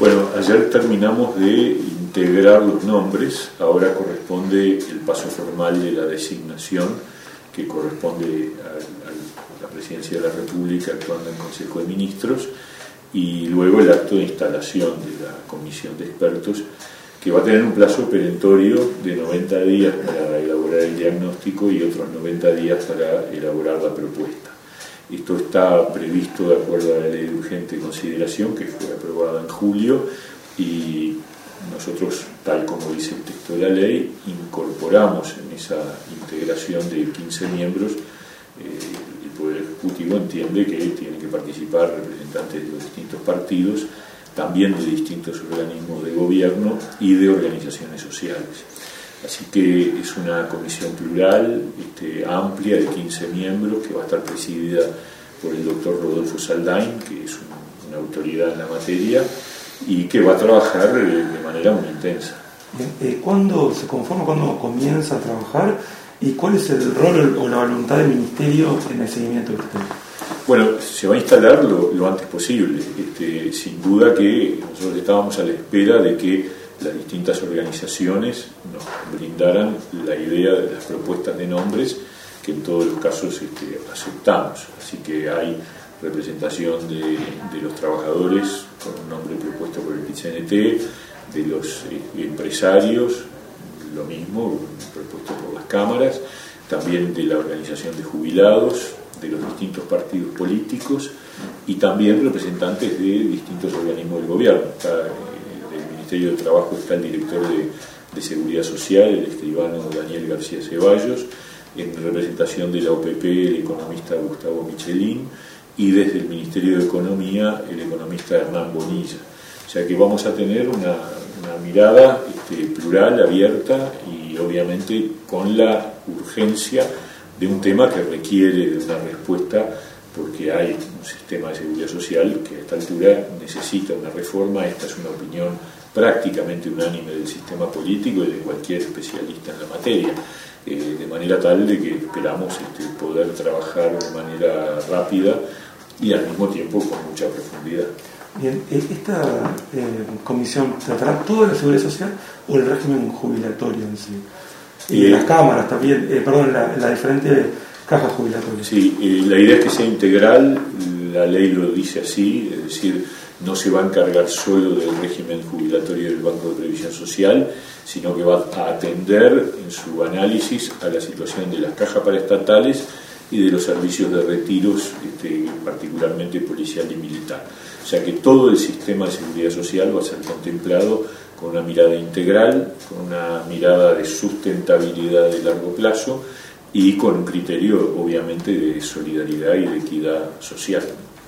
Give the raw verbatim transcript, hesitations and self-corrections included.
Bueno, ayer terminamos de integrar los nombres, ahora corresponde el paso formal de la designación, que corresponde a, a la Presidencia de la República actuando en Consejo de Ministros, y luego el acto de instalación de la Comisión de Expertos, que va a tener un plazo perentorio de noventa días para elaborar el diagnóstico y otros noventa días para elaborar la propuesta. Esto está previsto de acuerdo a la Ley de Urgente Consideración, que fue aprobada en julio, y nosotros, tal como dice el texto de la ley, incorporamos en esa integración de quince miembros. Eh, el Poder Ejecutivo entiende que tienen que participar representantes de los distintos partidos, también de distintos organismos de gobierno y de organizaciones sociales. Así que es una comisión plural, este, amplia, de quince miembros, que va a estar presidida por el doctor Rodolfo Saldain, que es un, una autoridad en la materia, y que va a trabajar eh, de manera muy intensa. Eh, ¿Cuándo se conforma, cuándo comienza a trabajar y cuál es el rol o la voluntad del Ministerio en el seguimiento del tema? Bueno, se va a instalar lo, lo antes posible. Este, sin duda que nosotros estábamos a la espera de que las distintas organizaciones nos brindaran la idea de las propuestas de nombres, que en todos los casos este, aceptamos. Así que hay representación de, de los trabajadores con un nombre propuesto por el P C N T, de los eh, empresarios, lo mismo, propuesto por las cámaras, también de la organización de jubilados, de los distintos partidos políticos y también representantes de distintos organismos del gobierno. Está, eh, del Ministerio de Trabajo está el director de, de Seguridad Social, el escribano Daniel García Ceballos, en representación de la O P P el economista Gustavo Michelin, y desde el Ministerio de Economía el economista Hernán Bonilla. O sea que vamos a tener una, una mirada este, plural, abierta y obviamente con la urgencia de un tema que requiere de una respuesta, porque hay un sistema de seguridad social que a esta altura necesita una reforma. Esta es una opinión prácticamente unánime del sistema político y de cualquier especialista en la materia, eh, de manera tal de que esperamos este, poder trabajar de manera rápida y al mismo tiempo con mucha profundidad. Bien, ¿esta eh, comisión tratará toda la seguridad social o el régimen jubilatorio en sí? Y eh, las cámaras también, eh, perdón, la, la diferente caja jubilatoria. Sí, eh, la idea es que sea integral, la ley lo dice así, es decir, no se va a encargar solo del régimen jubilatorio del Banco de Previsión Social, sino que va a atender en su análisis a la situación de las cajas paraestatales y de los servicios de retiros, este, particularmente policial y militar. O sea que todo el sistema de seguridad social va a ser contemplado con una mirada integral, con una mirada de sustentabilidad de largo plazo y con un criterio obviamente de solidaridad y de equidad social.